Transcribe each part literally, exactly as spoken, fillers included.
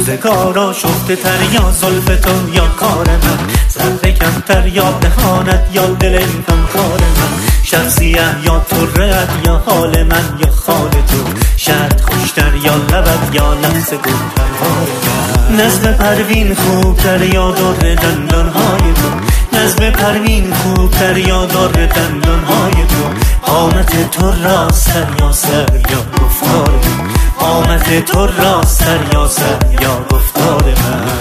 روزگارا شفته تر یا زلف تو یا کار من، ذره کمتر یا دهانت یا دل غم خار من، شب سیاه یا طره‌ات یا حال من یا خال تو، شرط خوشتر یا لبت یا لمس گل پرهار من، نظم پروین خوبتر یا در دندانهای تو، نظم پروین خوبتر یا در دندانهای تو، قامت تو راستر یا سر یا گفتار من، قامت تو راستر یا سر یا گفتار من.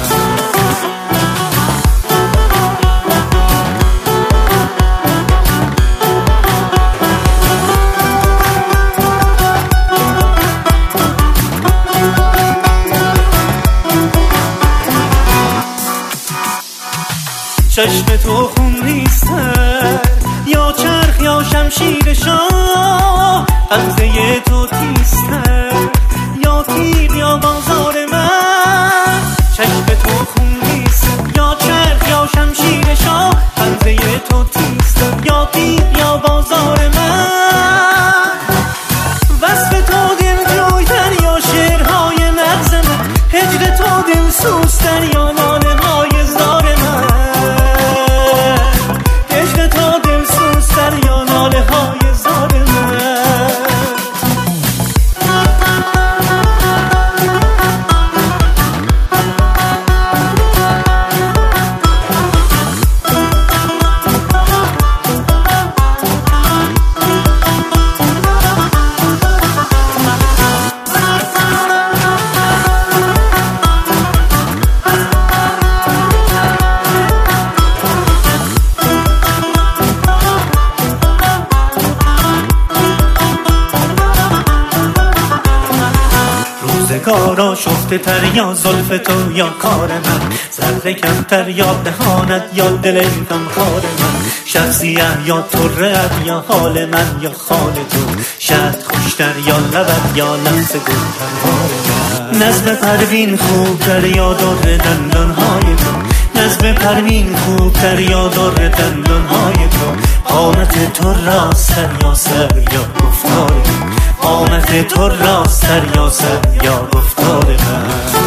چشم تو خون نیستر یا چرخ یا شمشیر شاه، غمزه تو تیستر یا تیغ یا بازار من، چشم تو خون نیستر یا چرخ یا شمشیر شاه، غمزه تو تیستر یا تیغ یا بازار من، وصف تو دل جویتر یا شعرهای نغز من، هجر تو دل سوزتر یا ناله های زار من، روزگارا شفته تر یا زلف تو یا کار من، ذره کمتر یا دهانت یا دل غم خار من، شب سیاه یا طره‌ات یا حال من یا خال تو، شهد خوشتر یا لبت یا لمس گل پرهار من، نظم پروین خوبتر یا در دندانهای تو، نظم پروین خوبتر یا در دندانهای تو، قامت تو راستر یا سر یا گفتار من، قامت تو راستر یا سر یا گفتار من.